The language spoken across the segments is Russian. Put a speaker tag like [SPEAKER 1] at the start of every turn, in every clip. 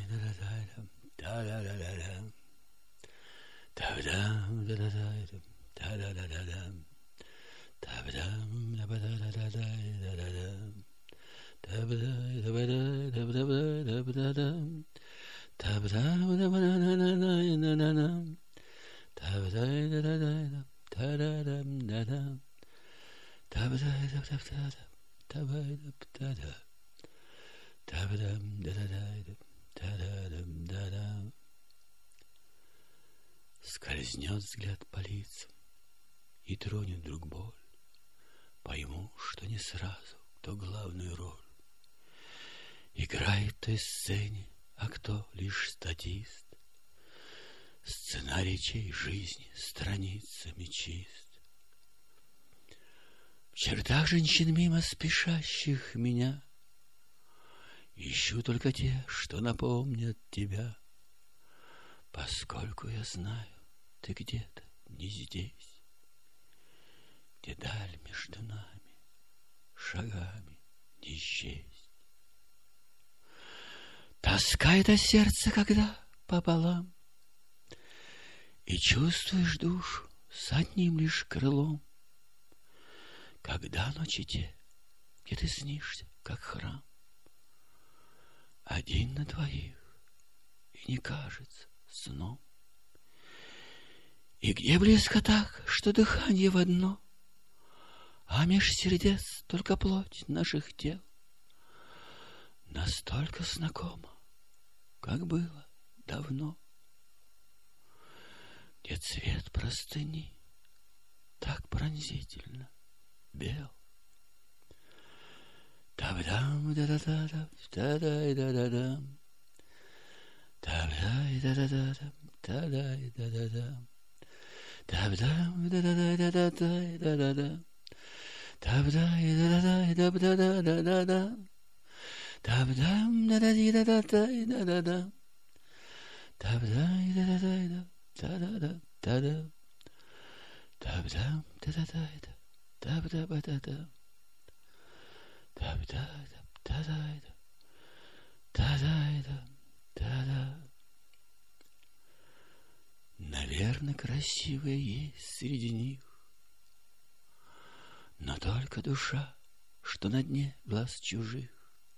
[SPEAKER 1] Скользнет взгляд по лицам и тронет вдруг боль. Пойму, что не сразу кто главную роль играет в той сцене, а кто лишь статист. Сценарий чьей жизни страницами чист. В чертах женщин мимо спешащих меня ищу только те, что напомнят тебя. Поскольку я знаю, ты где-то не здесь, где даль между нами шагами не счесть. Тоска это сердце, когда пополам, и чувствуешь душу с одним лишь крылом. Когда ночи те, где ты снишься, как храм, один на двоих, и не кажется сном. И где близко так, что дыхание в одно, а меж сердец только плоть наших тел. Настолько знакомо, как было давно. Где цвет простыни так пронзительно бел. Та-дам, да-да-да-да, та-дай-да-да-дам, та-дай-да-да-да-дам, та-дай-да-да-дам, та-дам, да-да-да-да-да-да-да, та-дай-да-да-да-да-да-да-да, та-дам, да-да-да-да-да-да-да, та-дай-да-да-да-да, та-да-да-да-да, та-дам, да-да-да-да, та-да-да-да-да, та-да-да-да-да, та-да-да-да-да. Наверно, красивая есть среди них, но только душа, что на дне глаз чужих,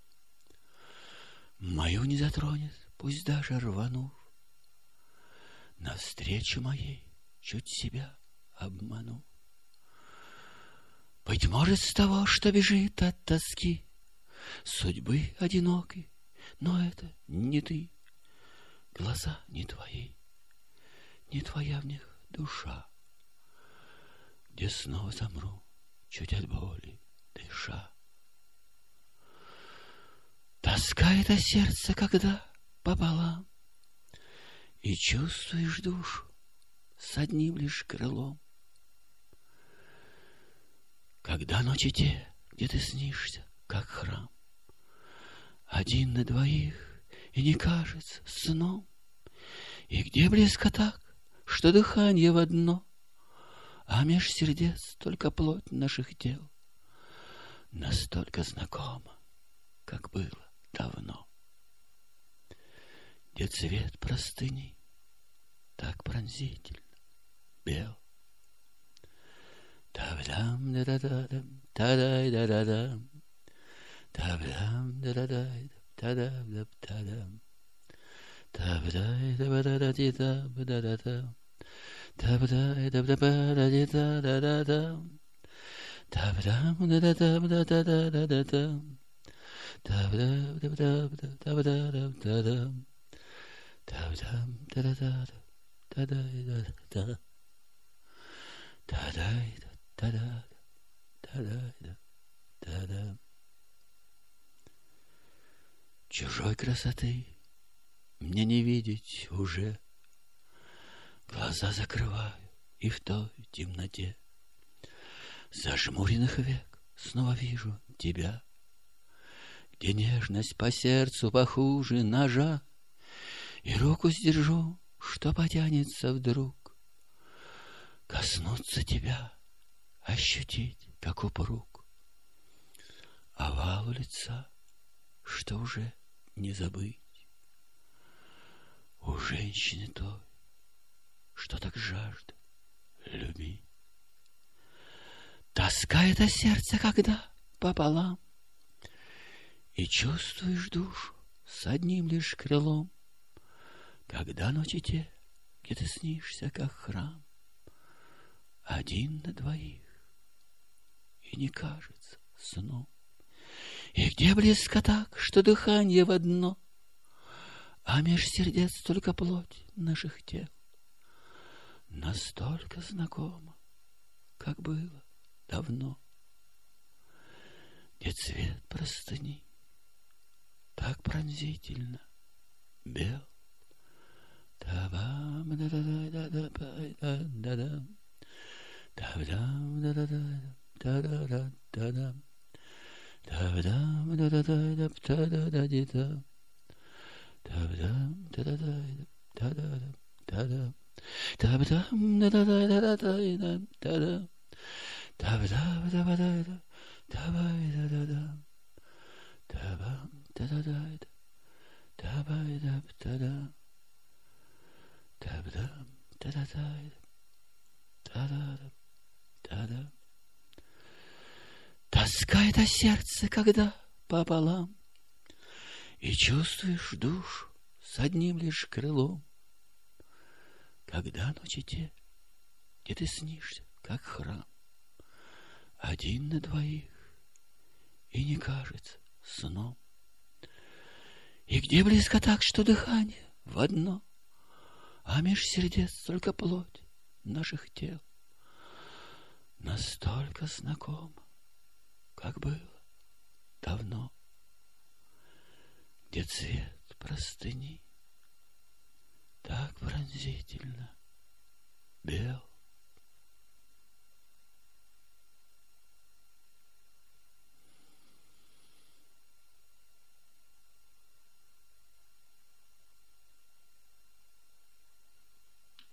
[SPEAKER 1] мою не затронет, пусть даже рванув, навстречу моей чуть себя обманув. Быть может, с того, что бежит от тоски, судьбы одинокой, но это не ты, глаза не твои, не твоя в них душа, где снова замру, чуть от боли дыша. Тоска это сердце, когда пополам, и чувствуешь душу с одним лишь крылом. Когда ночи те, где ты снишься, как храм, один на двоих, и не кажется сном, и где близко так, что дыхание в одно, а меж сердец только плоть наших тел, настолько знакомо, как было давно. Где цвет простыни так пронзительно бел. Та-дам, да-да-да-дам, та-дай-да-да-дам, та-дам, да-да-да-дам, та-да-да-да-дам, та-дай-да-да-да-да-да-да-дам, та-дай-да-да-да-да-да-да-дам, та-дам, да-да-да-да-да-да-дам, та-да-да-да-да-да-дам, та-дам, да-да-да-да, та-дай-да-да, та-дай-да. Та-да, та-да, та-да. Чужой красоты мне не видеть уже. Глаза закрываю, и в той темноте зажмуренных век снова вижу тебя, где нежность по сердцу похуже ножа, и руку сдержу, что потянется вдруг коснуться тебя, ощутить, как упруг, овалу лица, что уже не забыть. у женщины той, что так жажда любви. Тоска это сердце, когда пополам, и чувствуешь душу с одним лишь крылом, когда ночи те, где ты снишься, как храм, один на двоих, и не кажется сном. И где близко так, что дыхание в одно, а меж сердец только плоть наших тел, настолько знакомо, как было давно, где цвет простыни так пронзительно бел. Табам да да да да да да да табдам да да да да да да да табдам да да да да да да да табдам да да да да да да табдам да да да да да да да табдам да да да да табай да да да табам да да да табай да да да табдам да да да да да да да. Тоска это сердце, когда пополам, и чувствуешь душу с одним лишь крылом, когда ночи те, где ты снишься, как храм, один на двоих, и не кажется сном. И где близко так, что дыхание в одно, а меж сердец только плоть наших тел, настолько знакомо, как было давно, где цвет простыни так пронзительно бел.